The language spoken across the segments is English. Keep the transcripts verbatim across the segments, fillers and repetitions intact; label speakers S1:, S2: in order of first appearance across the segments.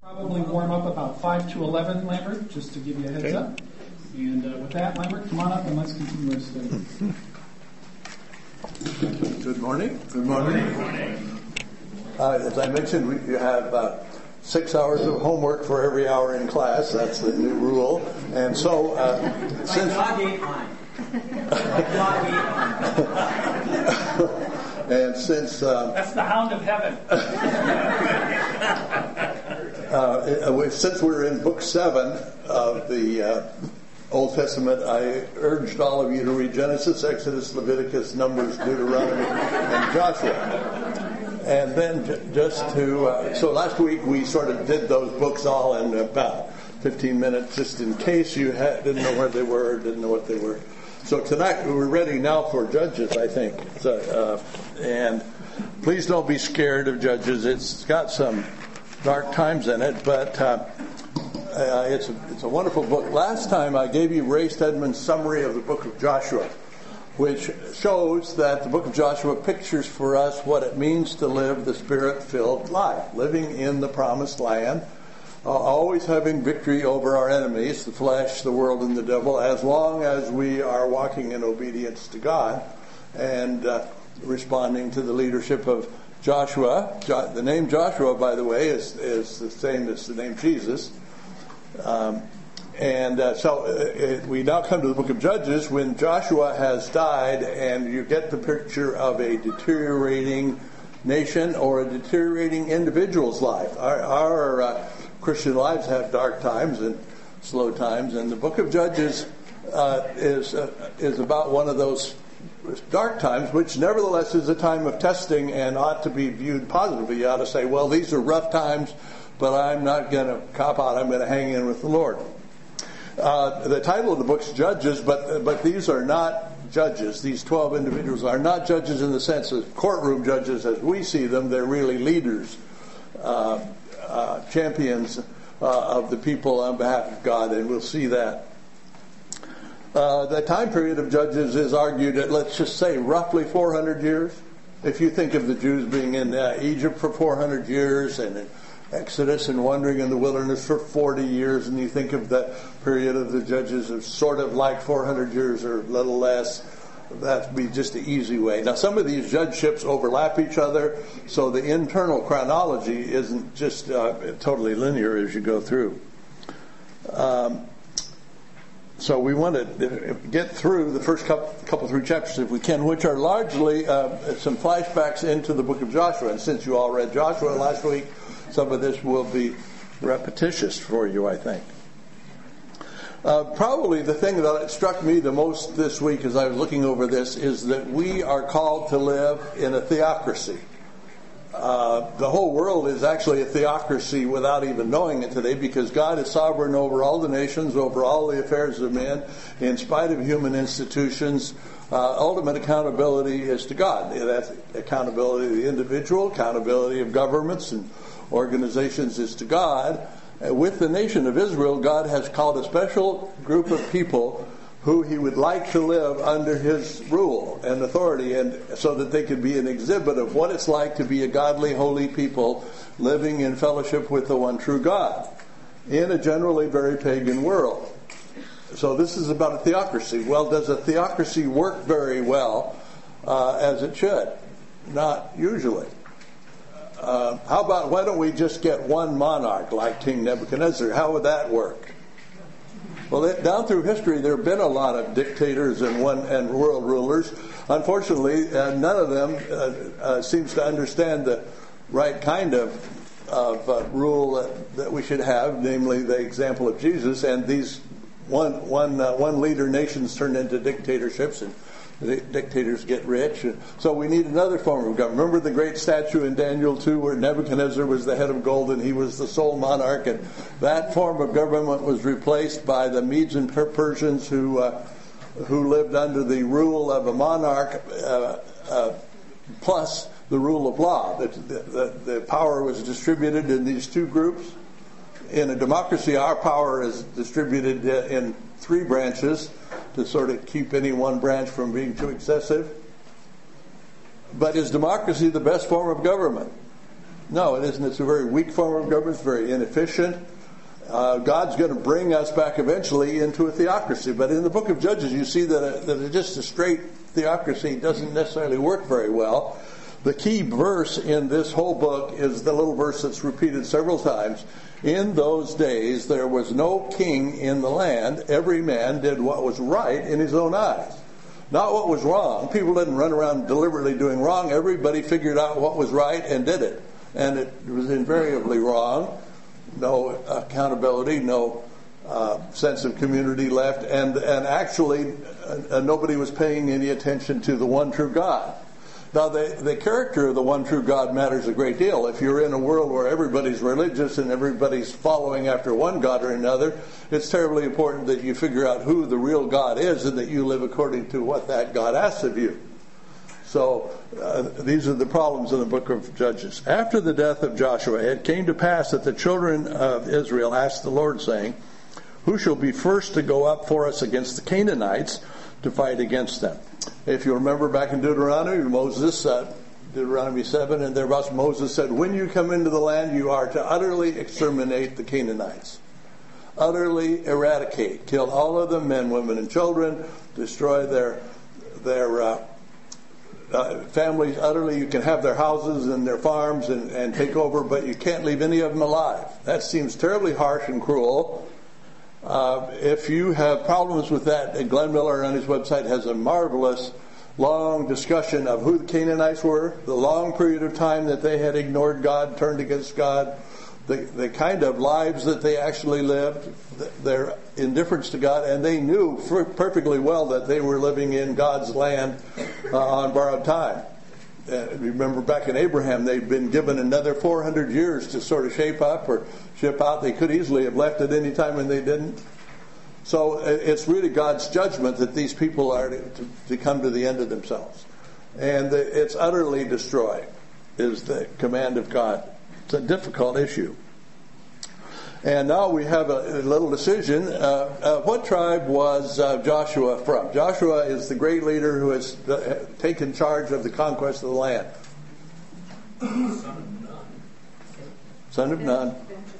S1: Probably warm up about five to eleven, Lambert, just to give you a heads
S2: Okay.
S1: up. And uh, with that, Lambert, come on up and let's continue our study.
S3: Good morning. Good morning. Good morning. Uh, as I mentioned, we you have uh, six hours of homework for every hour in class. That's the new rule. And so, uh, since
S4: God ain't mine. God ain't mine.
S3: and since uh,
S1: That's the hound of heaven.
S3: uh, since we're in book seven of the uh, Old Testament, I urged all of you to read Genesis, Exodus, Leviticus, Numbers, Deuteronomy, and Joshua. And then j- just to, uh, so last week we sort of did those books all in about fifteen minutes, just in case you had, didn't know where they were, or didn't know what they were. So tonight we're ready now for Judges, I think. So, uh, and please don't be scared of Judges. It's got some dark times in it, but uh, uh, it's, a, it's a wonderful book. Last time I gave you Ray Stedman's summary of the book of Joshua, which shows that the book of Joshua pictures for us what it means to live the Spirit-filled life, living in the promised land, uh, always having victory over our enemies, the flesh, the world, and the devil, as long as we are walking in obedience to God and uh, responding to the leadership of Joshua. Jo- the name Joshua, by the way, is, is the same as the name Jesus. Um, And uh, so uh, we now come to the book of Judges when Joshua has died, and you get the picture of a deteriorating nation or a deteriorating individual's life. Our, our uh, Christian lives have dark times and slow times, and the book of Judges uh, is uh, is about one of those dark times, which nevertheless is a time of testing and ought to be viewed positively. You ought to say, well, these are rough times, but I'm not going to cop out. I'm going to hang in with the Lord. Uh, the title of the book's Judges, but but these are not judges. These twelve individuals are not judges in the sense of courtroom judges as we see them. They're really leaders, uh, uh, champions uh, of the people on behalf of God, and we'll see that. Uh, the time period of Judges is argued at, let's just say, roughly four hundred years. If you think of the Jews being in uh, Egypt for four hundred years and in Exodus and wandering in the wilderness for forty years, and you think of the period of the Judges as sort of like four hundred years or a little less, that'd be just the easy way. Now, some of these judgeships overlap each other, so the internal chronology isn't just uh, totally linear as you go through. Um, so we want to get through the first couple, couple three chapters if we can, which are largely uh, some flashbacks into the book of Joshua. And since you all read Joshua last week, some of this will be repetitious for you, I think. Uh, probably the thing that struck me the most this week as I was looking over this is that we are called to live in a theocracy. Uh, the whole world is actually a theocracy without even knowing it today, because God is sovereign over all the nations, over all the affairs of men, in spite of human institutions. Uh, ultimate accountability is to God. That's accountability of the individual, accountability of governments and organizations is to God. Uh, with the nation of Israel, God has called a special group of people who he would like to live under his rule and authority, and so that they could be an exhibit of what it's like to be a godly, holy people living in fellowship with the one true God in a generally very pagan world. So this is about a theocracy. Well, does a theocracy work very well uh, as it should? Not usually. Uh, how about, why don't we just get one monarch like King Nebuchadnezzar? How would that work? Well, they, down through history, there have been a lot of dictators and one and world rulers. Unfortunately, uh, none of them uh, uh, seems to understand the right kind of, of uh, rule that, that we should have, namely the example of Jesus. And these one one uh, one leader nations turn into dictatorships, and the dictators get rich. So we need another form of government. Remember the great statue in Daniel two where Nebuchadnezzar was the head of gold and he was the sole monarch, and that form of government was replaced by the Medes and Persians who uh, who lived under the rule of a monarch uh, uh, plus the rule of law. The, the, the power was distributed in these two groups. In a democracy, our power is distributed in three branches to sort of keep any one branch from being too excessive. But is democracy the best form of government? No, it isn't. It's a very weak form of government. It's very inefficient. Uh, God's going to bring us back eventually into a theocracy. But in the book of Judges, you see that, a, that a, just a straight theocracy doesn't necessarily work very well. The key verse in this whole book is the little verse that's repeated several times. In those days, there was no king in the land. Every man did what was right in his own eyes. Not what was wrong. People didn't run around deliberately doing wrong. Everybody figured out what was right and did it. And it was invariably wrong. No accountability, no uh, sense of community left. And, and actually, uh, nobody was paying any attention to the one true God. Now, the, the character of the one true God matters a great deal. If you're in a world where everybody's religious and everybody's following after one God or another, it's terribly important that you figure out who the real God is and that you live according to what that God asks of you. So uh, these are the problems in the book of Judges. After the death of Joshua, it came to pass that the children of Israel asked the Lord, saying, who shall be first to go up for us against the Canaanites to fight against them? If you remember back in Deuteronomy, Moses, uh, Deuteronomy seven, and thereabouts, Moses said, when you come into the land, you are to utterly exterminate the Canaanites. Utterly eradicate. Kill all of them, men, women, and children. Destroy their their uh, uh, families utterly. You can have their houses and their farms and, and take over, but you can't leave any of them alive. That seems terribly harsh and cruel. Uh, if you have problems with that, Glenn Miller on his website has a marvelous long discussion of who the Canaanites were, the long period of time that they had ignored God, turned against God, the, the kind of lives that they actually lived, their indifference to God, and they knew perfectly well that they were living in God's land uh, on borrowed time. Uh, remember back in Abraham, they'd been given another four hundred years to sort of shape up or ship out. They could easily have left at any time and they didn't. So it's really God's judgment that these people are to, to, to come to the end of themselves. And it's utterly destroyed is the command of God. It's a difficult issue. And now we have a, a little decision. Uh, uh, what tribe was uh, Joshua from? Joshua is the great leader who has uh, taken charge of the conquest of the land.
S2: Son of Nun.
S3: Son of Nun.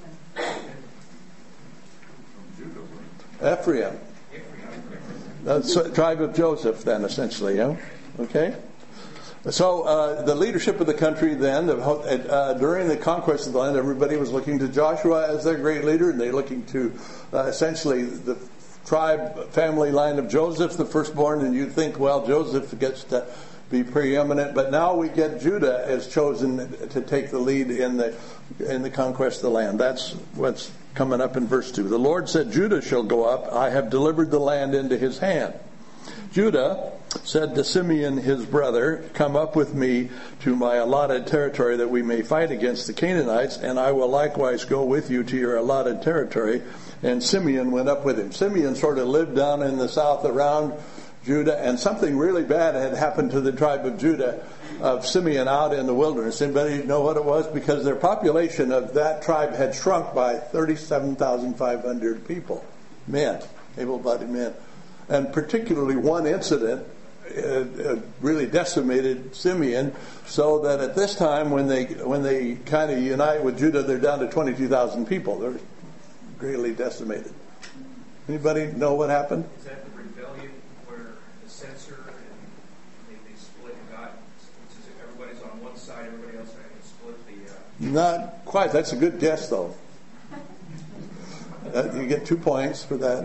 S3: Ephraim. That's the tribe of Joseph then, essentially. Yeah? Okay? So uh, the leadership of the country then, uh, during the conquest of the land, everybody was looking to Joshua as their great leader, and they're looking to uh, essentially the tribe, family line of Joseph, the firstborn, and you'd think, well, Joseph gets to be preeminent, but now we get Judah as chosen to take the lead in the in the conquest of the land. That's what's coming up in verse two. The Lord said, Judah shall go up. I have delivered the land into his hand. Judah said to Simeon his brother, come up with me to my allotted territory that we may fight against the Canaanites, and I will likewise go with you to your allotted territory. And Simeon went up with him. Simeon sort of lived down in the south around Judah, and something really bad had happened to the tribe of Judah, of Simeon out in the wilderness. Anybody know what it was? Because their population of that tribe had shrunk by thirty-seven thousand five hundred people, men, able-bodied men. And particularly one incident uh, uh, really decimated Simeon, so that at this time when they when they kind of unite with Judah, they're down to twenty-two thousand people. They're greatly decimated. Anybody know what happened?
S2: Is that the rebellion where the censor and they, they split and got, everybody's on one side, everybody else had to split the... Uh...
S3: Not quite. That's a good guess, though. Uh, you get two points for that.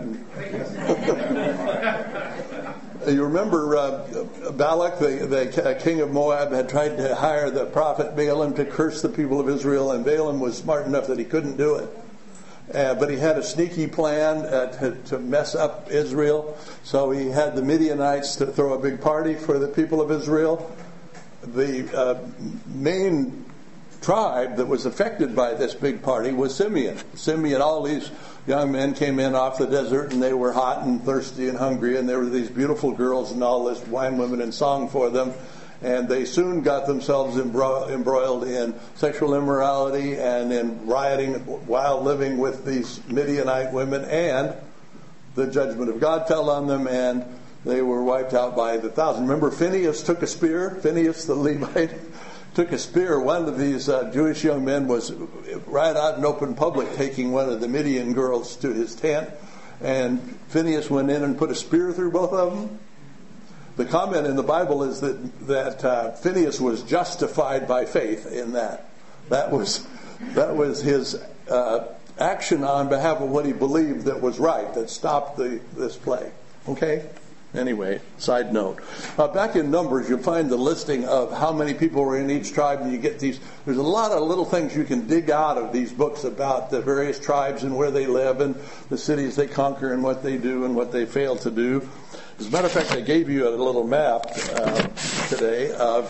S3: You remember uh, Balak, the, the king of Moab, had tried to hire the prophet Balaam to curse the people of Israel, and Balaam was smart enough that he couldn't do it. Uh, but he had a sneaky plan uh, to, to mess up Israel. So he had the Midianites to throw a big party for the people of Israel. The uh, main tribe that was affected by this big party was Simeon. Simeon, all these young men came in off the desert, and they were hot and thirsty and hungry, and there were these beautiful girls and all this wine, women, and song for them. And they soon got themselves embro- embroiled in sexual immorality and in rioting while living with these Midianite women, and the judgment of God fell on them, and they were wiped out by the thousand. Remember, Phinehas took a spear, Phinehas the Levite, took a spear. One of these uh, Jewish young men was right out in open public taking one of the Midian girls to his tent, and Phinehas went in and put a spear through both of them. The comment in the Bible is that that uh, Phinehas was justified by faith in that. That was that was his uh, action on behalf of what he believed that was right, that stopped the this plague. Okay? Anyway, side note. Uh, back in Numbers, you'll find the listing of how many people were in each tribe, and you get these. There's a lot of little things you can dig out of these books about the various tribes and where they live and the cities they conquer and what they do and what they fail to do. As a matter of fact, I gave you a little map uh, today of,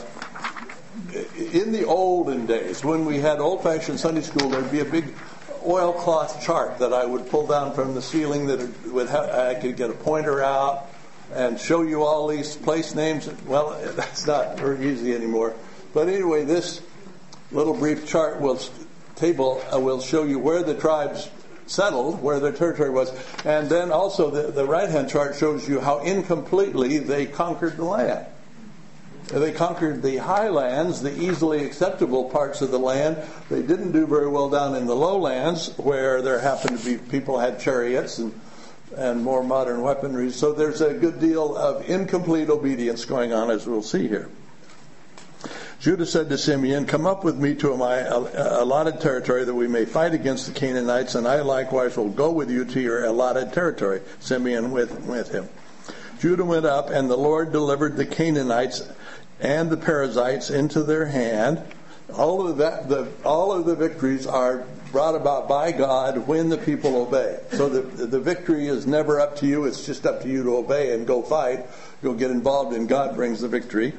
S3: in the olden days, when we had old-fashioned Sunday school, there'd be a big oilcloth chart that I would pull down from the ceiling that it would have, I could get a pointer out and show you all these place names. Well, that's not very easy anymore. But anyway, this little brief chart will table uh, will show you where the tribes settled, where their territory was, and then also the, the right-hand chart shows you how incompletely they conquered the land. They conquered the highlands, the easily acceptable parts of the land. They didn't do very well down in the lowlands, where there happened to be people had chariots and and more modern weaponry. So there's a good deal of incomplete obedience going on, as we'll see here. Judah said to Simeon, "Come up with me to my allotted territory that we may fight against the Canaanites, and I likewise will go with you to your allotted territory." Simeon with, with him. Judah went up, and the Lord delivered the Canaanites and the Perizzites into their hand. All of that, the, all of the victories are brought about by God when the people obey. So the, the victory is never up to you. It's just up to you to obey and go fight. You'll get involved and God brings the victory.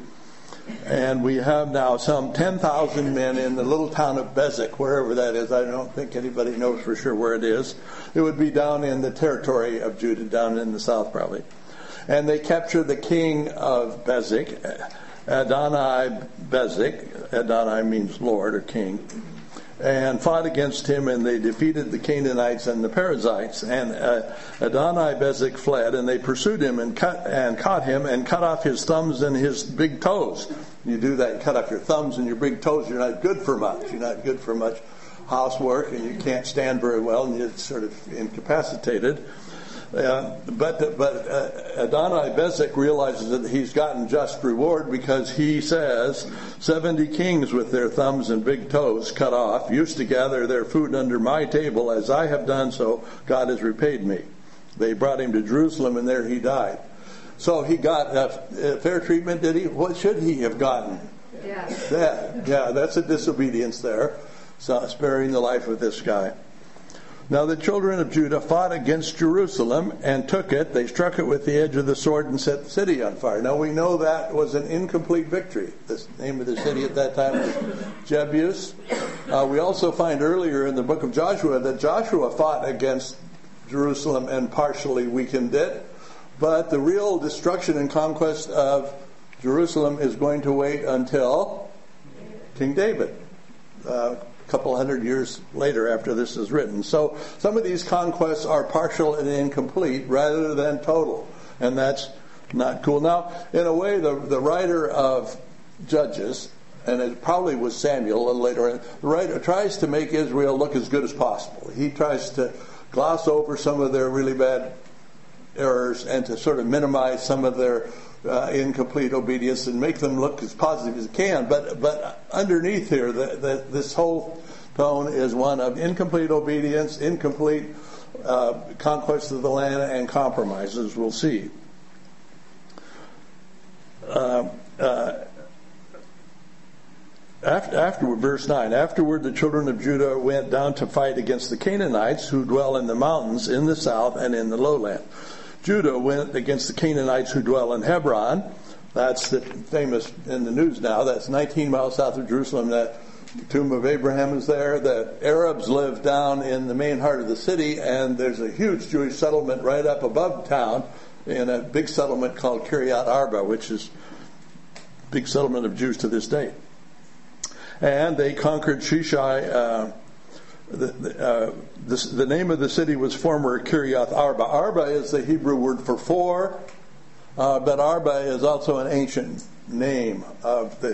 S3: And we have now some ten thousand men in the little town of Bezek, wherever that is. I don't think anybody knows for sure where it is. It would be down in the territory of Judah, down in the south probably. And they captured the king of Bezek, Adonai Bezek. Adonai means Lord or king. And fought against him, and they defeated the Canaanites and the Perizzites. And uh, Adonai Bezek fled, and they pursued him and cut and caught him and cut off his thumbs and his big toes. You do that, you cut off your thumbs and your big toes, you're not good for much. You're not good for much housework, and you can't stand very well, and you're sort of incapacitated. Uh, but but uh, Adonai Bezek realizes that he's gotten just reward, because he says, seventy kings with their thumbs and big toes cut off used to gather their food under my table. As I have done so, God has repaid me. They brought him to Jerusalem, and there he died. So he got uh, fair treatment, did he? What should he have gotten?
S5: Yeah.
S3: That, yeah, that's a disobedience there. So sparing the life of this guy. Now the children of Judah fought against Jerusalem and took it. They struck it with the edge of the sword and set the city on fire. Now we know that was an incomplete victory. The name of the city at that time was Jebus. Uh, we also find earlier in the book of Joshua that Joshua fought against Jerusalem and partially weakened it. But the real destruction and conquest of Jerusalem is going to wait until King David. Uh, couple hundred years later after this is written. So some of these conquests are partial and incomplete rather than total. And that's not cool. Now, in a way, the, the writer of Judges, and it probably was Samuel a little later on, the writer tries to make Israel look as good as possible. He tries to gloss over some of their really bad errors and to sort of minimize some of their uh, incomplete obedience and make them look as positive as it can. But but underneath here, the, the, this whole tone is one of incomplete obedience, incomplete uh, conquest of the land, and compromises. We'll see. Uh, uh, after, afterward, verse nine, afterward the children of Judah went down to fight against the Canaanites who dwell in the mountains in the south and in the lowland. Judah went against the Canaanites who dwell in Hebron. That's the famous in the news now. That's nineteen miles south of Jerusalem. That tomb of Abraham is there. The Arabs live down in the main heart of the city, and there's a huge Jewish settlement right up above town in a big settlement called Kiryat Arba, which is a big settlement of Jews to this day. And they conquered Shishai. Uh, the, the, uh, the, the name of the city was former Kiryat Arba. Arba is the Hebrew word for four, uh, but Arba is also an ancient name of the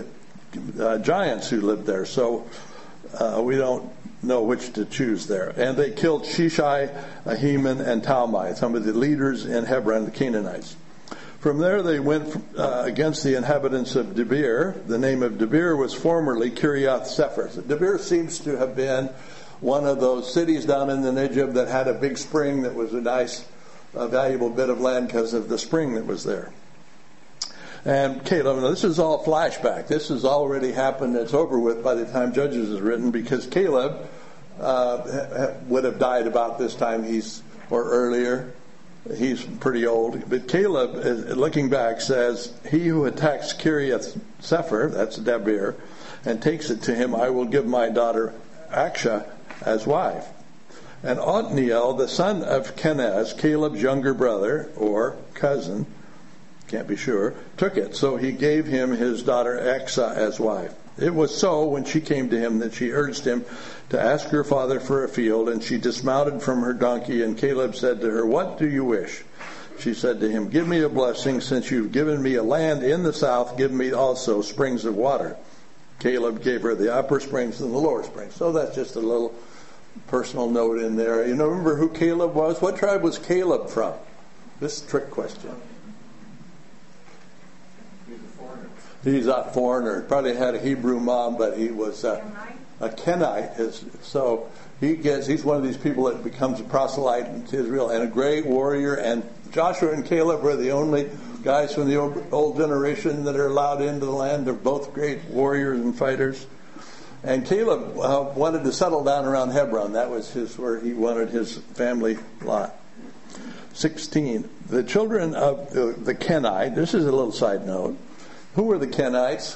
S3: uh, giants who lived there. So uh, we don't know which to choose there. And they killed Shishai, Ahiman, and Talmai, some of the leaders in Hebron, the Canaanites. From there they went uh, against the inhabitants of Debir. The name of Debir was formerly Kiriath Sefer. So Debir seems to have been one of those cities down in the Negev that had a big spring that was a nice, uh, valuable bit of land because of the spring that was there. And Caleb, now this is all flashback. This has already happened. It's over with by the time Judges is written, because Caleb uh, would have died about this time, he's or earlier. He's pretty old. But Caleb, looking back, says, "He who attacks Kiriath Sefer," that's Debir, "and takes it to him, I will give my daughter Aksha as wife." And Othniel, the son of Kenaz, Caleb's younger brother or cousin, can't be sure, took it. So he gave him his daughter Aksha as wife. It was so when she came to him that she urged him to ask her father for a field, and she dismounted from her donkey, and Caleb said to her, "What do you wish?" She said to him, "Give me a blessing. Since you've given me a land in the south, give me also springs of water." Caleb gave her the upper springs and the lower springs. So that's just a little personal note in there. You know, remember who Caleb was? What tribe was Caleb from? This is a trick question. He's a foreigner. Probably had a Hebrew mom, but he was a, a Kenite. His, so he gets. He's one of these people that becomes a proselyte to Israel and a great warrior. And Joshua and Caleb were the only guys from the old, old generation that are allowed into the land. They're both great warriors and fighters. And Caleb uh, wanted to settle down around Hebron. That was his where he wanted his family lot. sixteen. The children of the, the Kenite. This is a little side note. Who were the Kenites?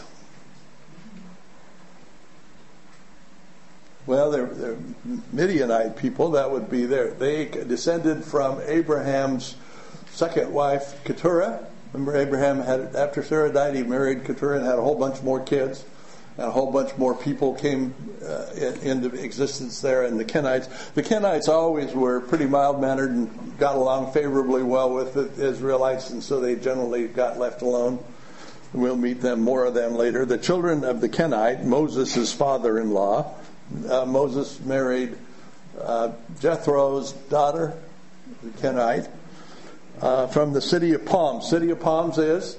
S3: Well, they're, they're Midianite people. That would be there. They descended from Abraham's second wife, Keturah. Remember, Abraham had, after Sarah died, he married Keturah and had a whole bunch more kids. And a whole bunch more people came uh, in, into existence there. And the Kenites, the Kenites always were pretty mild-mannered and got along favorably well with the Israelites, and so they generally got left alone. We'll meet them, more of them later. The children of the Kenite, Moses' father-in-law. Uh, Moses married uh, Jethro's daughter, the Kenite, uh, from the city of Palms. City of Palms is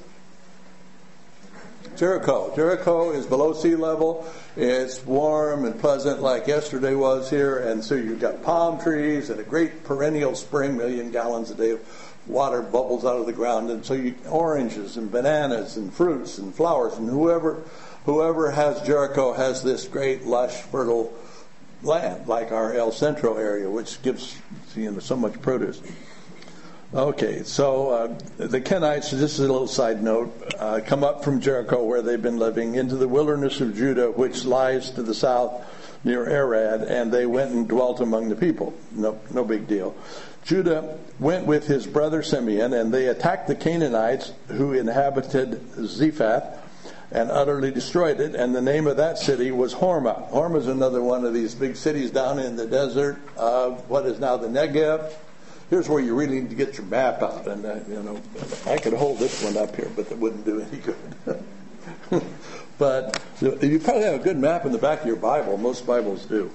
S3: Jericho. Jericho is below sea level. It's warm and pleasant like yesterday was here. And so you've got palm trees and a great perennial spring, million gallons a day of water bubbles out of the ground, and so you oranges and bananas and fruits and flowers, and whoever whoever has Jericho has this great lush fertile land like our El Centro area, which gives you know so much produce. Okay, so uh, the Kenites, this is a little side note, uh, come up from Jericho where they've been living into the wilderness of Judah, which lies to the south near Arad, and they went and dwelt among the people. No, no big deal. Judah went with his brother Simeon, and they attacked the Canaanites who inhabited Zephath and utterly destroyed it, and the name of that city was Hormah. Hormah is another one of these big cities down in the desert of what is now the Negev. Here's where you really need to get your map out, and uh, you know, I could hold this one up here, but that wouldn't do any good. But you probably have a good map in the back of your Bible. Most Bibles do.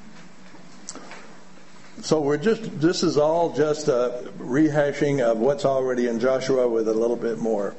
S3: So we're just, this is all just a rehashing of what's already in Joshua with a little bit more.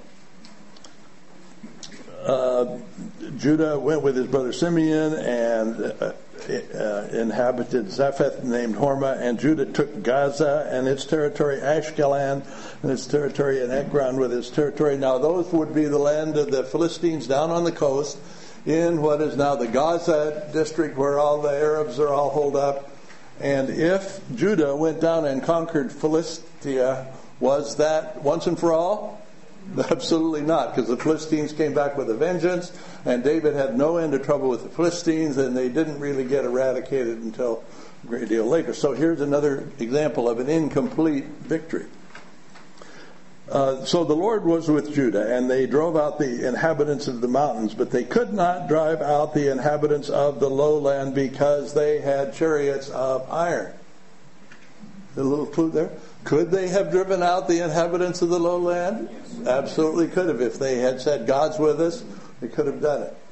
S3: Uh, Judah went with his brother Simeon and uh, uh, inhabited Zephath named Hormah, and Judah took Gaza and its territory, Ashkelon and its territory, and Ekron with its territory. Now those would be the land of the Philistines down on the coast in what is now the Gaza district where all the Arabs are all holed up. And if Judah went down and conquered Philistia, was that once and for all? Absolutely not, because the Philistines came back with a vengeance, and David had no end of trouble with the Philistines, and they didn't really get eradicated until a great deal later. So here's another example of an incomplete victory. Uh, so the Lord was with Judah, and they drove out the inhabitants of the mountains, but they could not drive out the inhabitants of the lowland because they had chariots of iron. A little clue there. Could they have driven out the inhabitants of the lowland? Yes. Absolutely could have. If they had said, God's with us, they could have done it.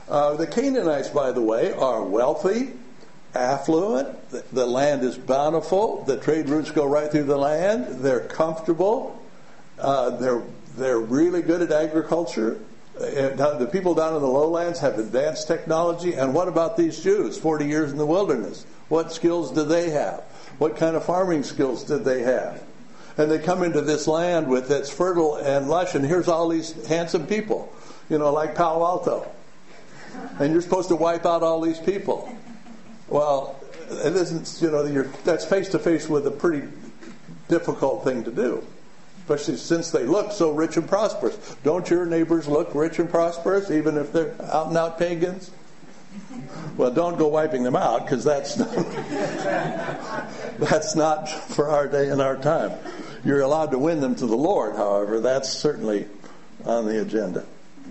S3: Uh, the Canaanites, by the way, are wealthy, affluent. The, the land is bountiful. The trade routes go right through the land. They're comfortable. Uh, they're they're really good at agriculture. Uh, the people down in the lowlands have advanced technology. And what about these Jews? Forty years in the wilderness. What skills do they have? What kind of farming skills did they have? And they come into this land with that's fertile and lush. And here's all these handsome people, you know, like Palo Alto. And you're supposed to wipe out all these people. Well, it isn't, you know, you're, that's face to face with a pretty difficult thing to do, especially since they look so rich and prosperous. Don't your neighbors look rich and prosperous, even if they're out and out pagans? Well, don't go wiping them out, because that's not, that's not for our day and our time. You're allowed to win them to the Lord, however. That's certainly on the agenda.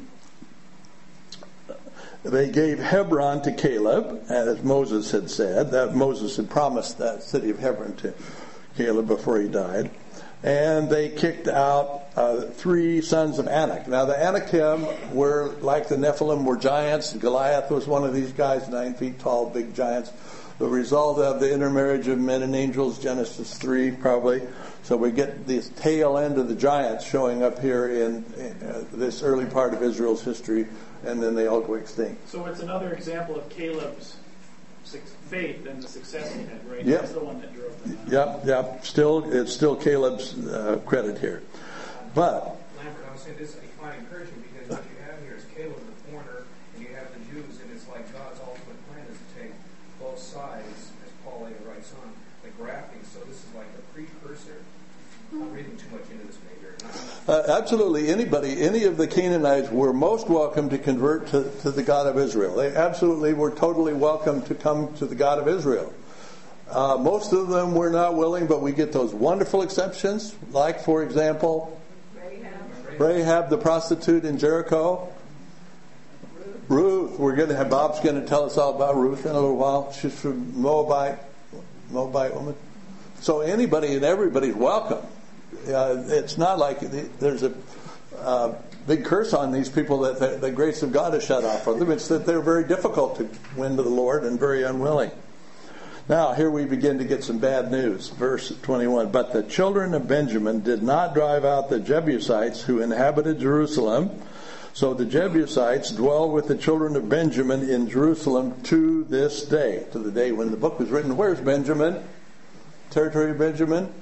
S3: They gave Hebron to Caleb, as Moses had said. That Moses had promised that city of Hebron to Caleb before he died. And they kicked out uh, three sons of Anak. Now the Anakim were, like the Nephilim, were giants. Goliath was one of these guys, nine feet tall, big giants. The result of the intermarriage of men and angels, Genesis three probably. So we get this tail end of the giants showing up here in, in uh, this early part of Israel's history, and then they all go extinct.
S1: So it's another example of Caleb's faith and the success he had, right?
S3: Yep.
S1: That's the one that drove them out.
S3: Yep, yep. Still, it's still Caleb's uh, credit here. But
S2: Lambert, I was saying this, I find encouraging because what you have here is Caleb in the corner, and you have the Jews, and it's like God's ultimate plan is to take both sides, as Paul later writes on, the grafting. So this is like a precursor. I'm reading too much into this, maybe.
S3: Uh, absolutely, anybody, any of the Canaanites were most welcome to convert to, to the God of Israel. They absolutely were totally welcome to come to the God of Israel. Uh, most of them were not willing, but we get those wonderful exceptions, like, for example, Rahab, Rahab the prostitute in Jericho. Ruth. Ruth. We're going to have Bob's going to tell us all about Ruth in a little while. She's from Moabite, Moabite woman. So anybody and everybody's welcome. Uh, it's not like there's a uh, big curse on these people that the, the grace of God is shut off from them. It's that they're very difficult to win to the Lord and very unwilling. Now, here we begin to get some bad news. Verse twenty-one. But the children of Benjamin did not drive out the Jebusites who inhabited Jerusalem. So the Jebusites dwell with the children of Benjamin in Jerusalem to this day. To the day when the book was written. Where's Benjamin? Territory of Benjamin?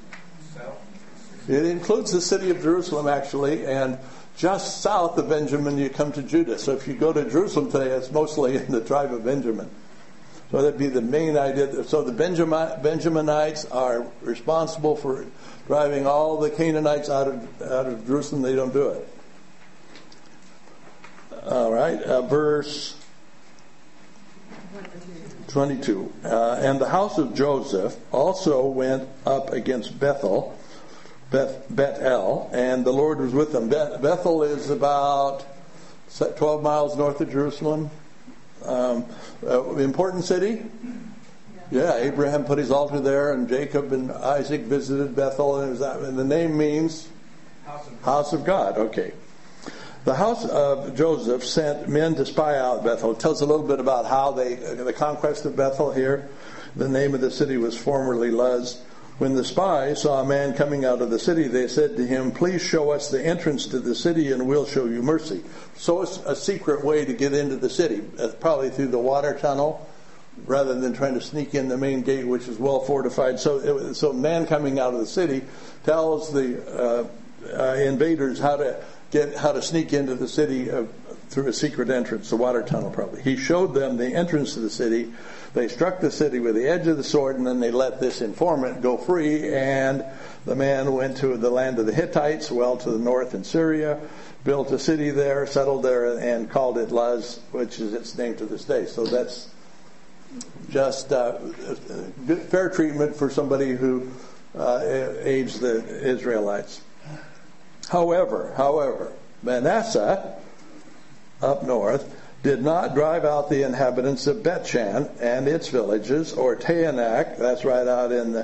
S3: It includes the city of Jerusalem, actually, and just south of Benjamin you come to Judah. So if you go to Jerusalem today, it's mostly in the tribe of Benjamin. So that'd be the main idea. So the Benjamin, Benjaminites are responsible for driving all the Canaanites out of out of Jerusalem. They don't do it. All right, uh, verse twenty-two. Uh, and the house of Joseph also went up against Bethel, Beth, Bethel, and the Lord was with them. Beth, Bethel is about twelve miles north of Jerusalem. Um, uh, important city. Yeah, Abraham put his altar there, and Jacob and Isaac visited Bethel, and, it was that, and the name means House of God. House of God. Okay. The house of Joseph sent men to spy out Bethel. It tells a little bit about how they, the conquest of Bethel here. The name of the city was formerly Luz. When the spies saw a man coming out of the city, they said to him, "Please show us the entrance to the city and we'll show you mercy." So it's a secret way to get into the city, probably through the water tunnel, rather than trying to sneak in the main gate, which is well fortified. So, it, so man coming out of the city tells the uh, uh, invaders how to get how to sneak into the city uh, through a secret entrance, the water tunnel probably. He showed them the entrance to the city. They struck the city with the edge of the sword, and then they let this informant go free, and the man went to the land of the Hittites, well to the north in Syria, built a city there, settled there, and called it Luz, which is its name to this day. So that's just uh, good, fair treatment for somebody who uh, aids the Israelites. However, however, Manasseh, up north, did not drive out the inhabitants of Bethshan and its villages, or Taanach, that's right out in the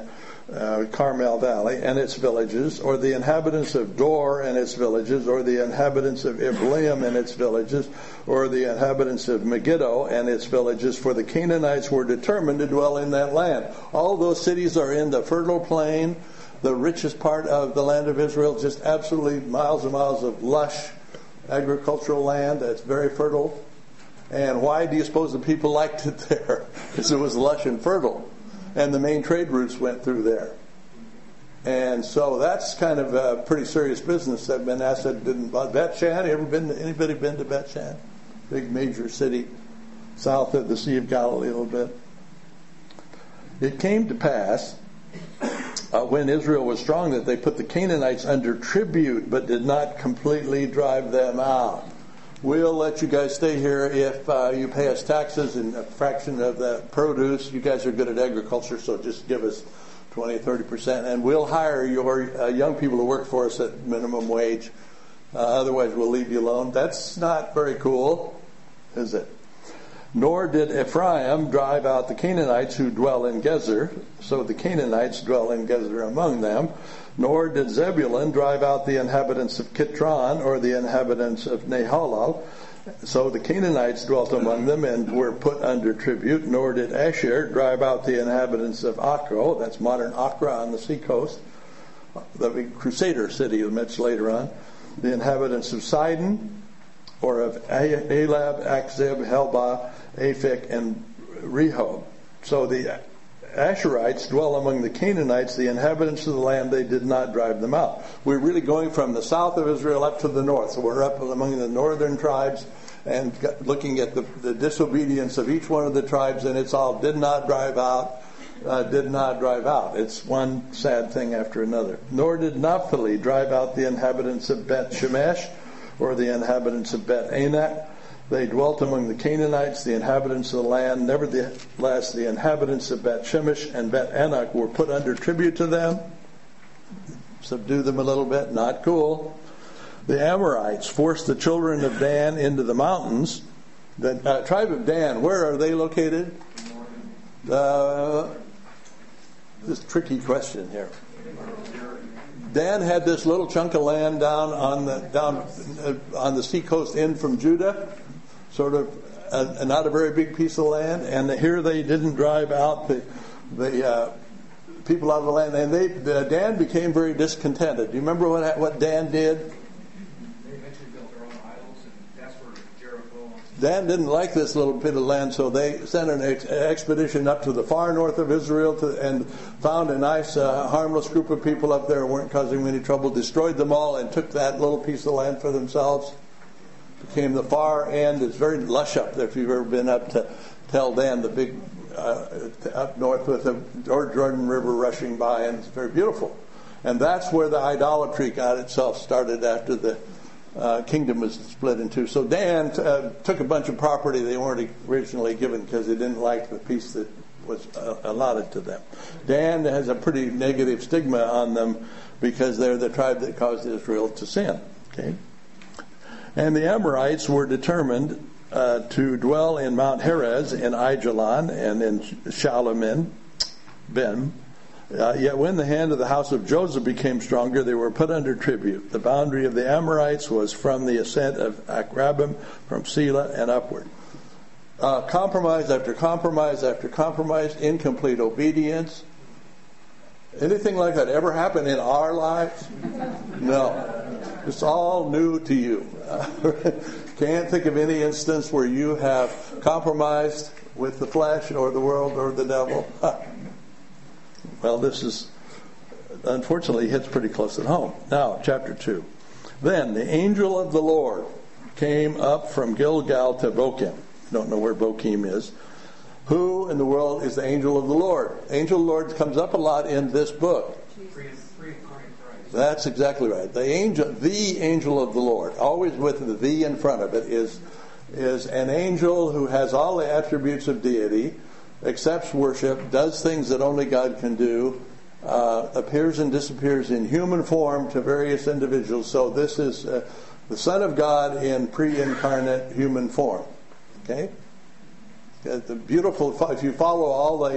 S3: uh, Carmel Valley and its villages, or the inhabitants of Dor and its villages, or the inhabitants of Ibleam and its villages, or the inhabitants of Megiddo and its villages, for the Canaanites were determined to dwell in that land. All those cities are in the fertile plain, the richest part of the land of Israel, just absolutely miles and miles of lush agricultural land that's very fertile. And why do you suppose the people liked it there? Because it was lush and fertile. And the main trade routes went through there. And so that's kind of a pretty serious business that Manasseh didn't. Bet Shan, ever been? Anybody been to Bet Shan? Big major city south of the Sea of Galilee a little bit. It came to pass uh, when Israel was strong that they put the Canaanites under tribute, but did not completely drive them out. We'll let you guys stay here if uh, you pay us taxes and a fraction of the produce. You guys are good at agriculture, so just give us twenty, thirty percent, and we'll hire your uh, young people to work for us at minimum wage. Uh, otherwise, we'll leave you alone. That's not very cool, is it? Nor did Ephraim drive out the Canaanites who dwell in Gezer, so the Canaanites dwell in Gezer among them. Nor did Zebulun drive out the inhabitants of Kitron or the inhabitants of Nahalal. So the Canaanites dwelt among them and were put under tribute. Nor did Asher drive out the inhabitants of Akko, that's modern Accra on the seacoast, the big crusader city much later on. The inhabitants of Sidon, or of Alab, Akzib, Helbah, Aphek, and Rehob. So the Asherites dwell among the Canaanites, the inhabitants of the land. They did not drive them out. We're really going from the south of Israel up to the north. So we're up among the northern tribes and looking at the, the disobedience of each one of the tribes, and it's all did not drive out, uh, did not drive out. It's one sad thing after another. Nor did Naphtali drive out the inhabitants of Beth Shemesh or the inhabitants of Beth Anak. They dwelt among the Canaanites, the inhabitants of the land. Nevertheless, the inhabitants of Beth Shemesh and Beth Anak were put under tribute to them. Subdue them a little bit. Not cool. The Amorites forced the children of Dan into the mountains. The uh, tribe of Dan, where are they located? Uh, this tricky question here. Dan had this little chunk of land down on the down uh, on the seacoast in from Judah, sort of a, not a very big piece of land, and here they didn't drive out the the uh, people out of the land, and they uh, Dan became very discontented. Do you remember what what Dan did?
S2: They eventually built their own idols, and that's where Jericho.
S3: Dan didn't like this little bit of land, so they sent an ex- expedition up to the far north of Israel to, and found a nice, uh, harmless group of people up there who weren't causing them any trouble, destroyed them all, and took that little piece of land for themselves. Became the far end. It's very lush up there if you've ever been up to Tel Dan, the big, uh, up north with the Jordan River rushing by, and it's very beautiful. And that's where the idolatry got itself started after the Uh, kingdom was split in two. So Dan uh, took a bunch of property they weren't originally given because they didn't like the piece that was uh, allotted to them. Dan has a pretty negative stigma on them because they're the tribe that caused Israel to sin. Okay, and the Amorites were determined uh, to dwell in Mount Heres, in Aijalon, and in Shalamin, Ben. Uh, yet when the hand of the house of Joseph became stronger, they were put under tribute. The boundary of the Amorites was from the ascent of Akrabim, from Selah and upward. Uh, compromise after compromise after compromise, incomplete obedience. Anything like that ever happen in our lives? No. It's all new to you. Can't think of any instance where you have compromised with the flesh or the world or the devil. Well, this is, unfortunately, hits pretty close at home. Now, chapter two. Then the angel of the Lord came up from Gilgal to Bochim. Don't know where Bochim is. Who in the world is the angel of the Lord? Angel of the Lord comes up a lot in this book. That's exactly right. The angel, the angel of the Lord, always with the "the" in front of it, is is an angel who has all the attributes of deity, accepts worship, does things that only God can do, uh, appears and disappears in human form to various individuals. So this is uh, the Son of God in pre-incarnate human form. Okay? The beautiful, if you follow all the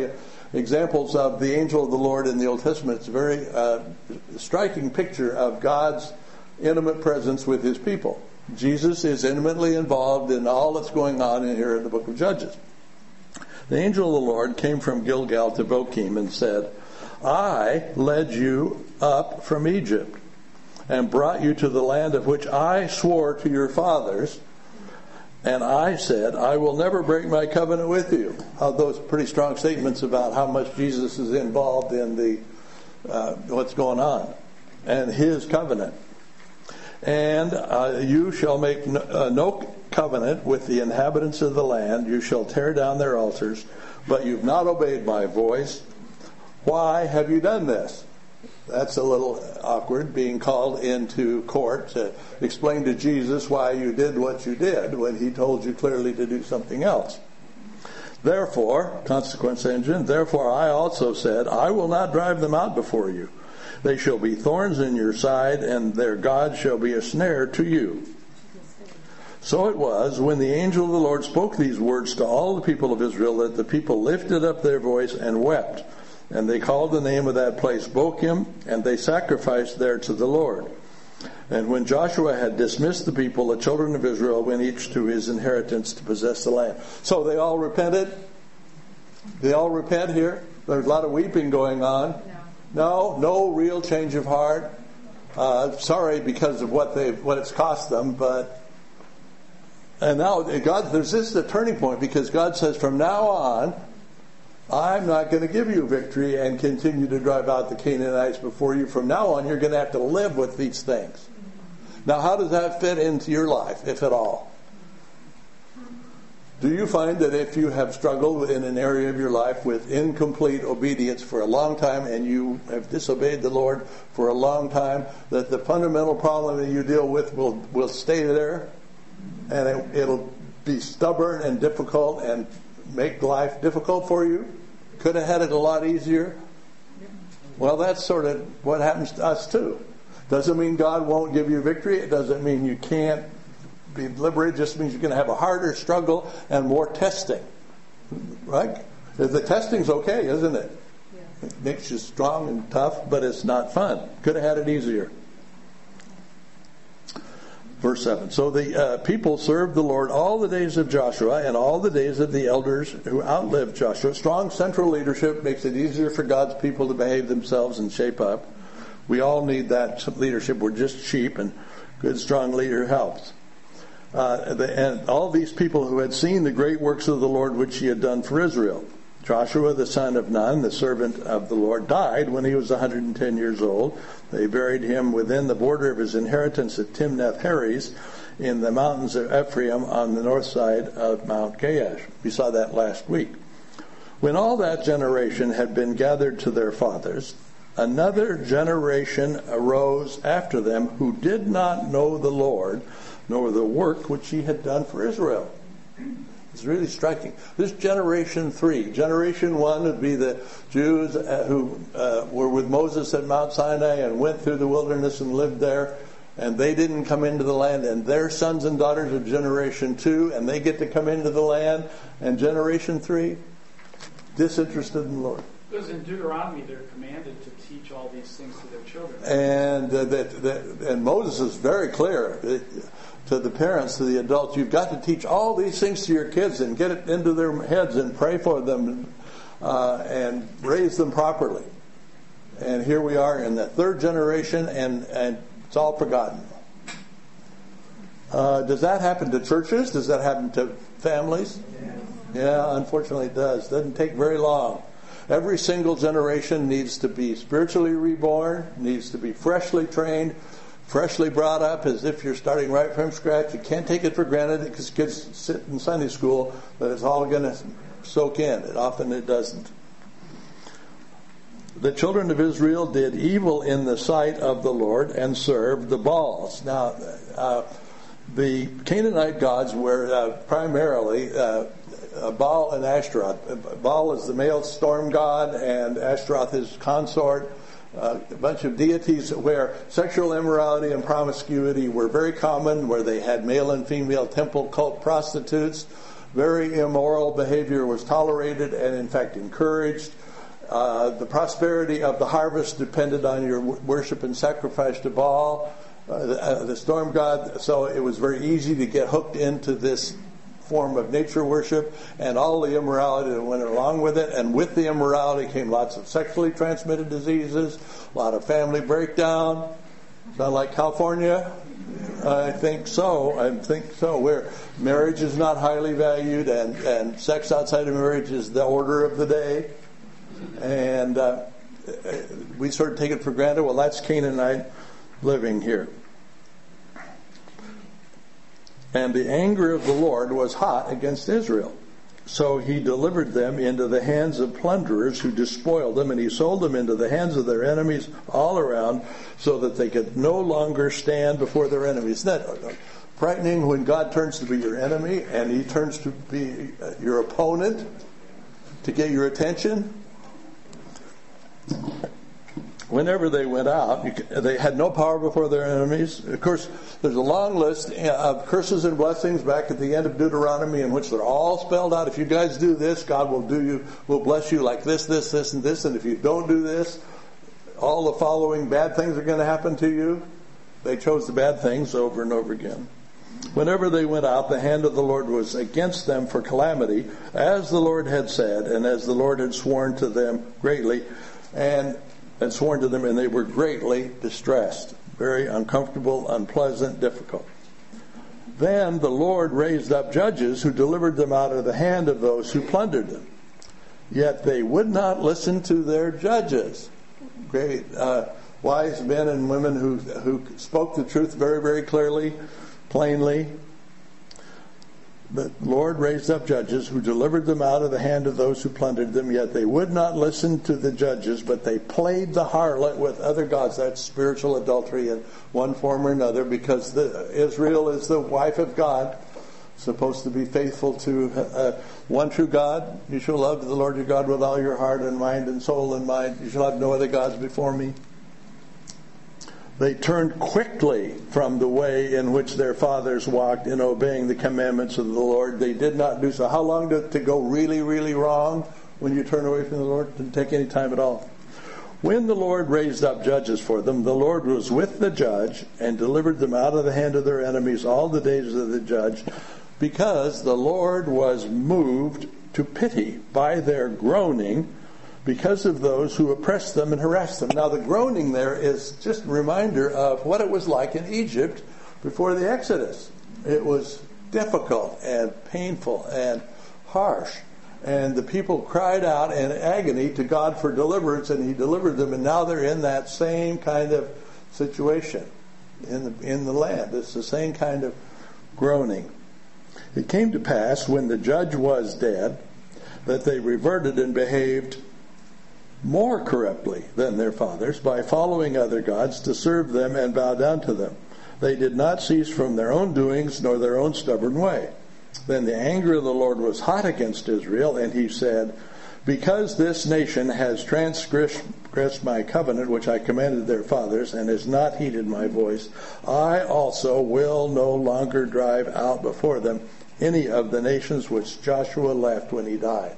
S3: examples of the angel of the Lord in the Old Testament. It's a very uh, striking picture of God's intimate presence with his people. Jesus is intimately involved in all that's going on in here in the book of Judges. The angel of the Lord came from Gilgal to Bochim and said, I led you up from Egypt and brought you to the land of which I swore to your fathers. And I said, I will never break my covenant with you. Uh, those pretty strong statements about how much Jesus is involved in the uh, what's going on and his covenant. And uh, you shall make no, uh, no covenant with the inhabitants of the land. You shall tear down their altars, but you've not obeyed my voice. Why have you done this? That's a little awkward, being called into court to explain to Jesus why you did what you did when he told you clearly to do something else. Therefore, consequence engine, therefore I also said, I will not drive them out before you. They shall be thorns in your side, and their God shall be a snare to you. So it was, when the angel of the Lord spoke these words to all the people of Israel, that the people lifted up their voice and wept. And they called the name of that place Bochim, and they sacrificed there to the Lord. And when Joshua had dismissed the people, the children of Israel went each to his inheritance to possess the land. So they all repented? They all repent here? There's a lot of weeping going on. No, no real change of heart. Uh, sorry because of what they what it's cost them, but and now God, there's this is the turning point, because God says from now on, I'm not going to give you victory and continue to drive out the Canaanites before you. From now on, you're going to have to live with these things. Now, how does that fit into your life, if at all? Do you find that if you have struggled in an area of your life with incomplete obedience for a long time, and you have disobeyed the Lord for a long time, that the fundamental problem that you deal with will, will stay there, and it, it'll be stubborn and difficult and make life difficult for you? Could have had it a lot easier. Well, that's sort of what happens to us too. Doesn't mean God won't give you victory. It doesn't mean you can't be liberated. It just means you're going to have a harder struggle and more testing. Right? The testing's okay, isn't it? Yeah. It makes you strong and tough, but it's not fun. Could have had it easier. Verse seven. So the uh, people served the Lord all the days of Joshua and all the days of the elders who outlived Joshua. Strong central leadership makes it easier for God's people to behave themselves and shape up. We all need that leadership. We're just sheep, and good, strong leader helps. Uh, the, and all these people who had seen the great works of the Lord which he had done for Israel. Joshua, the son of Nun, the servant of the Lord, died when he was one hundred ten years old. They buried him within the border of his inheritance at Timnath-Heres in the mountains of Ephraim on the north side of Mount Gaash. We saw that last week. When all that generation had been gathered to their fathers, another generation arose after them who did not know the Lord, nor the work which he had done for Israel. It's really striking. This generation three. Generation one would be the Jews who uh, were with Moses at Mount Sinai and went through the wilderness and lived there, and they didn't come into the land, and their sons and daughters of generation two, and they get to come into the land, and generation three, disinterested in the Lord.
S1: Because in Deuteronomy they're commanded to teach all these things to their children.
S3: And uh, that, that and Moses is very clear it, to the parents, to the adults, you've got to teach all these things to your kids and get it into their heads and pray for them uh, and raise them properly. And here we are in the third generation, and, and it's all forgotten. Uh, does that happen to churches? Does that happen to families? Yeah, yeah, unfortunately it does. It doesn't take very long. Every single generation needs to be spiritually reborn, needs to be freshly trained, freshly brought up as if you're starting right from scratch. You can't take it for granted because kids sit in Sunday school that it's all going to soak in. It often it doesn't. The children of Israel did evil in the sight of the Lord and served the Baals. Now, uh, the Canaanite gods were uh, primarily uh, Baal and Ashtaroth. Baal is the male storm god, and Ashtaroth is consort. Uh, a bunch of deities where sexual immorality and promiscuity were very common, where they had male and female temple cult prostitutes. Very immoral behavior was tolerated and in fact encouraged. Uh, the prosperity of the harvest depended on your worship and sacrifice to Baal, uh, the, uh, the storm god. So it was very easy to get hooked into this form of nature worship and all the immorality that went along with it. And with the immorality came lots of sexually transmitted diseases, a lot of family breakdown. Sound like California? I think so. I think so. Where marriage is not highly valued, and, and sex outside of marriage is the order of the day. And uh, we sort of take it for granted. Well, that's Canaanite living here. And the anger of the Lord was hot against Israel. So he delivered them into the hands of plunderers who despoiled them, and he sold them into the hands of their enemies all around, so that they could no longer stand before their enemies. Isn't that frightening when God turns to be your enemy and he turns to be your opponent to get your attention? Whenever they went out, they had no power before their enemies. Of course, there's a long list of curses and blessings back at the end of Deuteronomy, in which they're all spelled out. If you guys do this, God will do you, will bless you like this, this, this, and this. And if you don't do this, all the following bad things are going to happen to you. They chose the bad things over and over again. Whenever they went out, the hand of the Lord was against them for calamity, as the Lord had said, and as the Lord had sworn to them greatly, and had sworn to them, and they were greatly distressed. Very uncomfortable, unpleasant, difficult. Then the Lord raised up judges who delivered them out of the hand of those who plundered them. Yet they would not listen to their judges. Great uh, wise men and women who who spoke the truth very, very clearly, plainly. The Lord raised up judges who delivered them out of the hand of those who plundered them, yet they would not listen to the judges, but they played the harlot with other gods. That's spiritual adultery in one form or another, because the, Israel is the wife of God, supposed to be faithful to uh, one true God. You shall love the Lord your God with all your heart and mind and soul and mind. You shall have no other gods before me. They turned quickly from the way in which their fathers walked in obeying the commandments of the Lord. They did not do so. How long did it go really, really wrong when you turn away from the Lord? It didn't take any time at all. When the Lord raised up judges for them, the Lord was with the judge and delivered them out of the hand of their enemies all the days of the judge, because the Lord was moved to pity by their groaning, because of those who oppressed them and harassed them. Now the groaning there is just a reminder of what it was like in Egypt before the Exodus. It was difficult and painful and harsh. And the people cried out in agony to God for deliverance, and he delivered them, and now they're in that same kind of situation in the, in the land. It's the same kind of groaning. It came to pass, when the judge was dead, that they reverted and behaved more corruptly than their fathers, by following other gods to serve them and bow down to them. They did not cease from their own doings nor their own stubborn way. Then the anger of the Lord was hot against Israel, and he said, because this nation has transgressed my covenant which I commanded their fathers, and has not heeded my voice, I also will no longer drive out before them any of the nations which Joshua left when he died.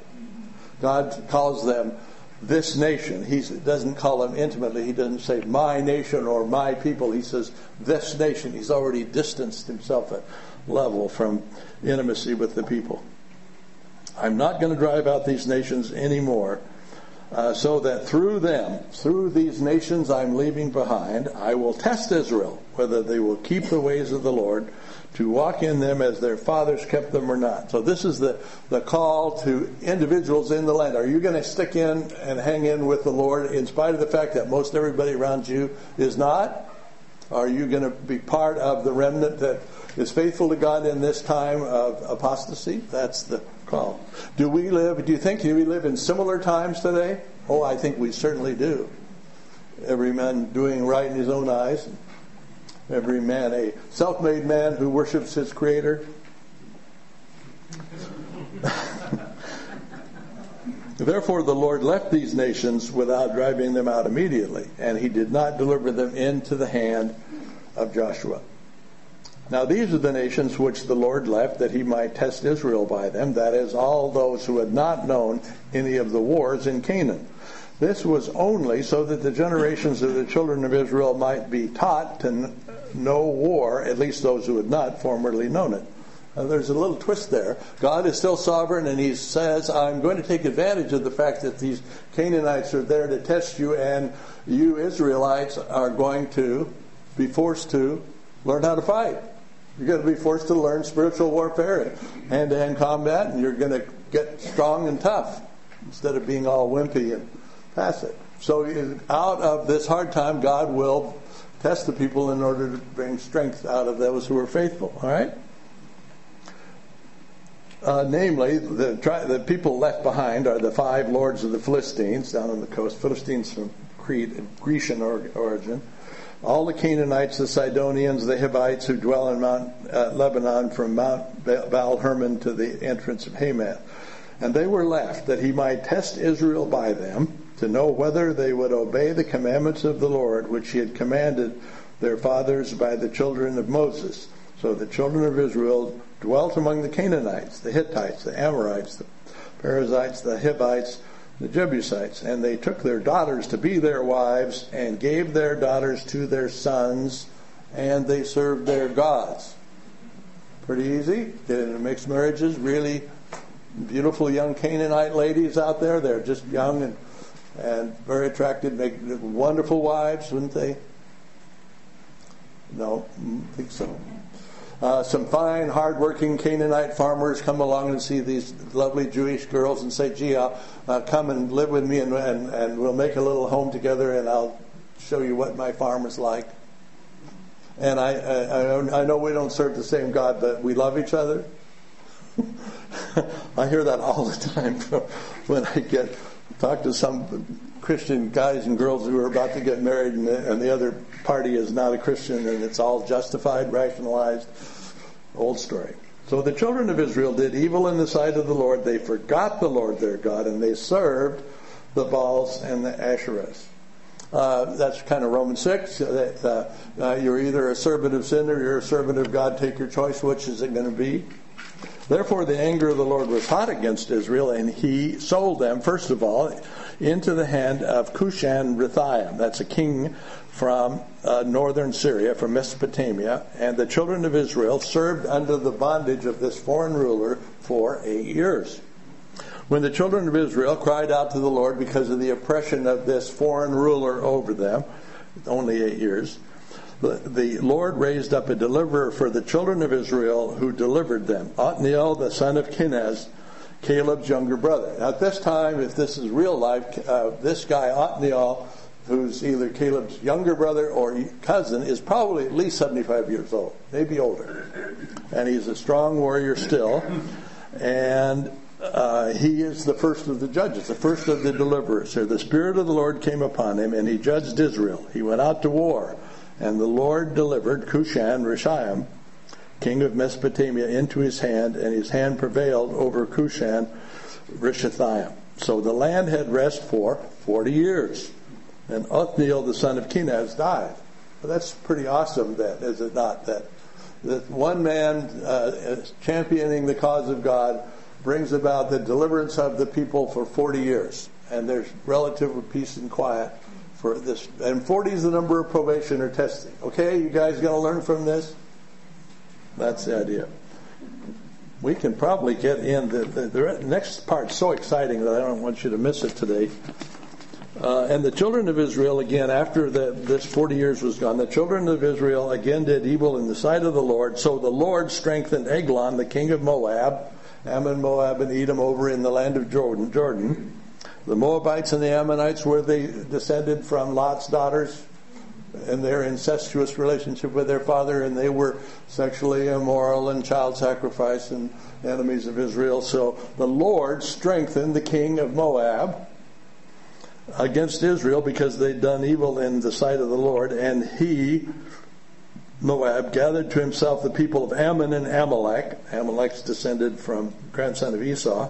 S3: God calls them this nation. He doesn't call them intimately. He doesn't say my nation or my people. He says this nation. He's already distanced himself a level from intimacy with the people. I'm not going to drive out these nations anymore, uh, so that through them, through these nations I'm leaving behind, I will test Israel, whether they will keep the ways of the Lord, to walk in them as their fathers kept them or not. So this is the, the call to individuals in the land. Are you going to stick in and hang in with the Lord in spite of the fact that most everybody around you is not? Are you going to be part of the remnant that is faithful to God in this time of apostasy? That's the call. Do we live, do you think, do we live in similar times today? Oh, I think we certainly do. Every man doing right in his own eyes. Every man a self-made man who worships his Creator. Therefore the Lord left these nations without driving them out immediately, and he did not deliver them into the hand of Joshua. Now these are the nations which the Lord left, that he might test Israel by them, that is, all those who had not known any of the wars in Canaan. This was only so that the generations of the children of Israel might be taught to know war, at least those who had not formerly known it. Now, there's a little twist there. God is still sovereign, and he says, I'm going to take advantage of the fact that these Canaanites are there to test you, and you Israelites are going to be forced to learn how to fight. You're going to be forced to learn spiritual warfare, hand-to-hand combat, and you're going to get strong and tough instead of being all wimpy and passive. So out of this hard time, God will test the people in order to bring strength out of those who are faithful. All right? Uh, namely, the, tri- the people left behind are the five lords of the Philistines down on the coast. Philistines from Crete, Grecian or- origin. All the Canaanites, the Sidonians, the Hivites who dwell in Mount uh, Lebanon from Mount Baal Hermon to the entrance of Hamath. And they were left that he might test Israel by them to know whether they would obey the commandments of the Lord which he had commanded their fathers by the children of Moses. So the children of Israel dwelt among the Canaanites, the Hittites, the Amorites, the Perizzites, the Hivites, the Jebusites, and they took their daughters to be their wives and gave their daughters to their sons, and they served their gods. Pretty easy. Get into mixed marriages. Really beautiful young Canaanite ladies out there. They're just young and, and very attractive, make wonderful wives, wouldn't they? No, I don't think so. Uh, some fine, hard-working Canaanite farmers come along and see these lovely Jewish girls and say, gee, I'll, uh, come and live with me and, and, and we'll make a little home together and I'll show you what my farm is like. And I, I, I know we don't serve the same God, but we love each other. I hear that all the time when I get talk to some Christian guys and girls who are about to get married and the, and the other party is not a Christian and it's all justified, rationalized. Old story. So the children of Israel did evil in the sight of the Lord. They forgot the Lord their God and they served the Baals and the Asherahs. Uh, that's kind of Romans six. Uh, uh, you're either a servant of sin or you're a servant of God. Take your choice. Which is it going to be? Therefore the anger of the Lord was hot against Israel, and he sold them, first of all, into the hand of Cushan-Rishathaim. That's a king from uh, northern Syria, from Mesopotamia. And the children of Israel served under the bondage of this foreign ruler for eight years. When the children of Israel cried out to the Lord because of the oppression of this foreign ruler over them, only eight years, the, the Lord raised up a deliverer for the children of Israel who delivered them, Othniel, the son of Kenaz, Caleb's younger brother. Now, at this time, if this is real life, uh, this guy, Othniel, who's either Caleb's younger brother or cousin, is probably at least seventy-five years old, maybe older. And he's a strong warrior still. And uh, he is the first of the judges, the first of the deliverers. Here, the Spirit of the Lord came upon him, and he judged Israel. He went out to war, and the Lord delivered Cushan-Rishathaim, king of Mesopotamia, into his hand, and his hand prevailed over Cushan-Rishathaim. So the land had rest for forty years. And Othniel, the son of Kenaz, died. Well, that's pretty awesome, then, is it not? That, that one man uh, championing the cause of God brings about the deliverance of the people for forty years. And there's relative peace and quiet for this. And forty is the number of probation or testing. Okay, you guys going to learn from this? That's the idea. We can probably get in. The, the, the next part's so exciting that I don't want you to miss it today. Uh, and the children of Israel, again, after the, this forty years was gone, the children of Israel again did evil in the sight of the Lord. So the Lord strengthened Eglon, the king of Moab, Ammon, Moab, and Edom over in the land of Jordan. Jordan. The Moabites and the Ammonites were they descended from Lot's daughters and their incestuous relationship with their father, and they were sexually immoral and child sacrifice and enemies of Israel. So the Lord strengthened the king of Moab against Israel because they'd done evil in the sight of the Lord, and he, Moab, gathered to himself the people of Ammon and Amalek. Amalek's descended from grandson of Esau.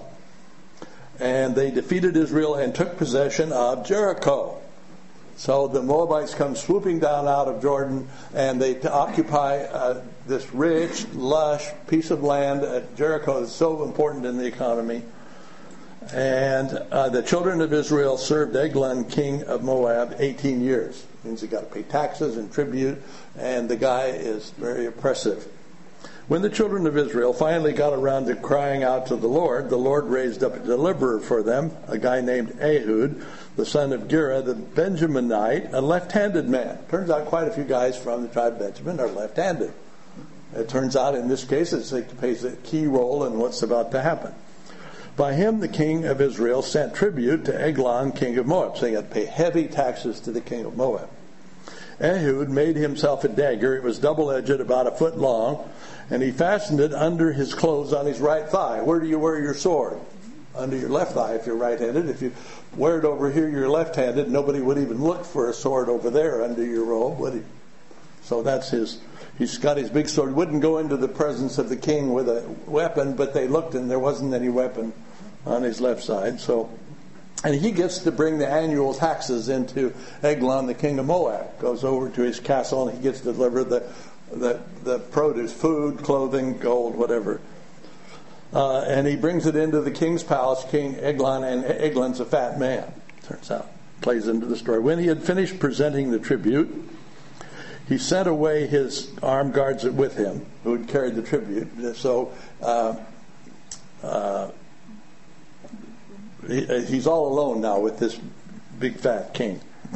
S3: And they defeated Israel and took possession of Jericho. So the Moabites come swooping down out of Jordan, and they occupy uh, this rich, lush piece of land at Jericho that's so important in the economy. And uh, the children of Israel served Eglon, king of Moab, eighteen years. It means you got to pay taxes and tribute, and the guy is very oppressive. When the children of Israel finally got around to crying out to the Lord, the Lord raised up a deliverer for them, a guy named Ehud, the son of Gera, the Benjaminite, a left-handed man. Turns out quite a few guys from the tribe of Benjamin are left-handed. It turns out in this case it plays a key role in what's about to happen. By him, the king of Israel sent tribute to Eglon, king of Moab. So he had to pay heavy taxes to the king of Moab. Ehud made himself a dagger. It was double-edged, about a foot long, and he fastened it under his clothes on his right thigh. Where do you wear your sword? Under your left thigh if you're right-handed. If you wear it over here, you're left-handed. Nobody would even look for a sword over there under your robe, would he? So that's his... He's got his big sword. He wouldn't go into the presence of the king with a weapon, but they looked and there wasn't any weapon on his left side. So, and he gets to bring the annual taxes into Eglon, the king of Moab. Goes over to his castle and he gets to deliver the the, the produce, food, clothing, gold, whatever. Uh, and he brings it into the king's palace, King Eglon, and Eglon's a fat man, turns out. Plays into the story. When he had finished presenting the tribute, he sent away his armed guards with him, who had carried the tribute. So uh, uh, he, he's all alone now with this big fat king.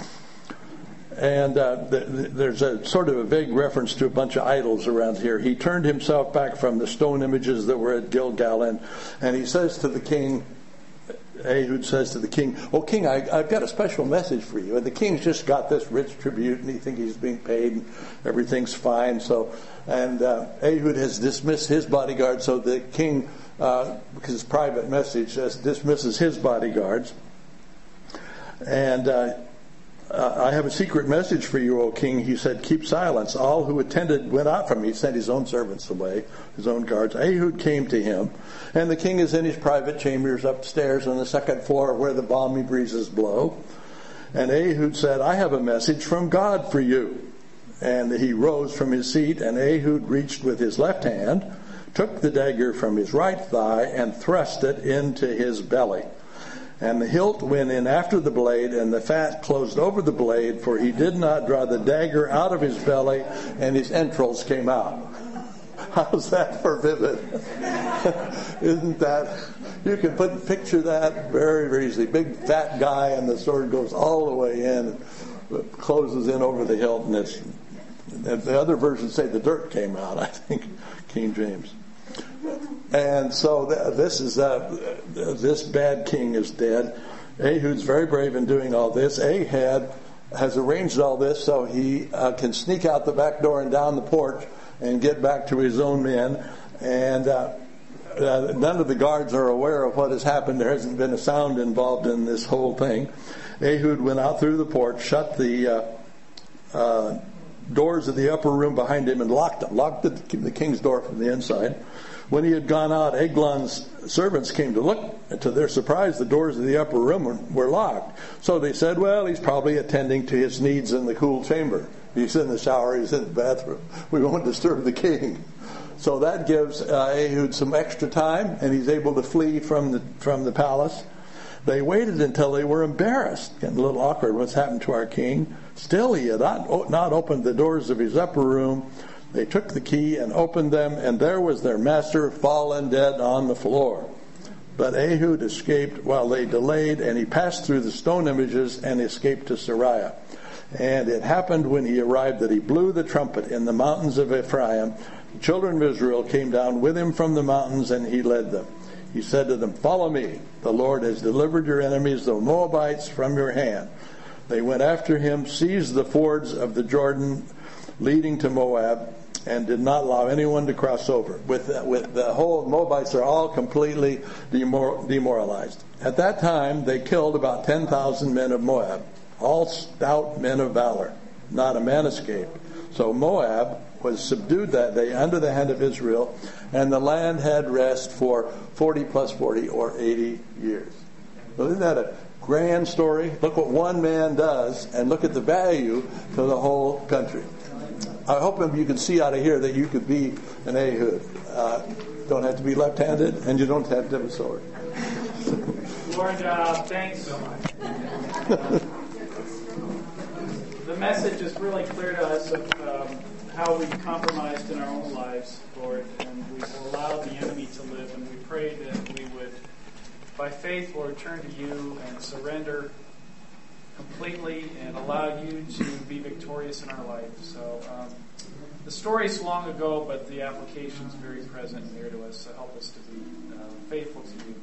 S3: And uh, th- th- there's a sort of a vague reference to a bunch of idols around here. He turned himself back from the stone images that were at Gilgal, and, and he says to the king, Ehud says to the king, "Oh, king, I, I've got a special message for you." And the king's just got this rich tribute, and he thinks he's being paid, and everything's fine. So, and uh, Ehud has dismissed his bodyguard, so the king, uh, because his private message says, dismisses his bodyguards. And uh, uh, I have a secret message for you, O king. He said, "Keep silence." All who attended went out from him. He sent his own servants away, his own guards. Ehud came to him, and the king is in his private chambers upstairs on the second floor where the balmy breezes blow. And Ehud said, "I have a message from God for you." And he rose from his seat, and Ehud reached with his left hand, took the dagger from his right thigh, and thrust it into his belly. And the hilt went in after the blade, and the fat closed over the blade, for he did not draw the dagger out of his belly, and his entrails came out. How's that for vivid? Isn't that? You can put picture that very, very easily. Big fat guy, and the sword goes all the way in, and closes in over the hilt, and it's. And the other versions say the dirt came out. I think King James. And so this is uh, this bad king is dead. Ehud's very brave in doing all this. Ahab has arranged all this so he uh, can sneak out the back door and down the porch and get back to his own men. And uh, uh, none of the guards are aware of what has happened. There hasn't been a sound involved in this whole thing. Ehud went out through the porch, shut the uh, uh, doors of the upper room behind him, and locked them. Locked the, the king's door from the inside. When he had gone out, Eglon's servants came to look, and to their surprise, the doors of the upper room were, were locked. So they said, "Well, he's probably attending to his needs in the cool chamber. He's in the shower, he's in the bathroom. We won't disturb the king." So that gives uh, Ehud some extra time, and he's able to flee from the from the palace. They waited until they were embarrassed, getting a little awkward. What's happened to our king? Still, he had not, not opened the doors of his upper room. They took the key and opened them, and there was their master fallen dead on the floor. But Ehud escaped while they delayed, and he passed through the stone images and escaped to Sariah. And it happened when he arrived that he blew the trumpet in the mountains of Ephraim. The children of Israel came down with him from the mountains, and he led them. He said to them, "Follow me. The Lord has delivered your enemies, the Moabites, from your hand." They went after him, seized the fords of the Jordan leading to Moab, and did not allow anyone to cross over. With, with the whole Moabites are all completely demor- demoralized. At that time, they killed about ten thousand men of Moab, all stout men of valor. Not a man escaped. So Moab was subdued that day under the hand of Israel, and the land had rest for forty plus forty, or eighty years. So isn't that a grand story? Look what one man does, and look at the value to the whole country. I hope you can see out of here that you could be an Ehud. Uh, don't have to be left-handed, and you don't have to have a sword.
S1: Lord, uh, thanks. Uh, the message is really clear to us of um, how we've compromised in our own lives, Lord, and we've allowed the enemy to live, and we pray that we would, by faith, Lord, turn to you and surrender completely and allow you to be victorious in our life. So um, the story's long ago, but the application's very present and near to us, so help us to be uh, faithful to you.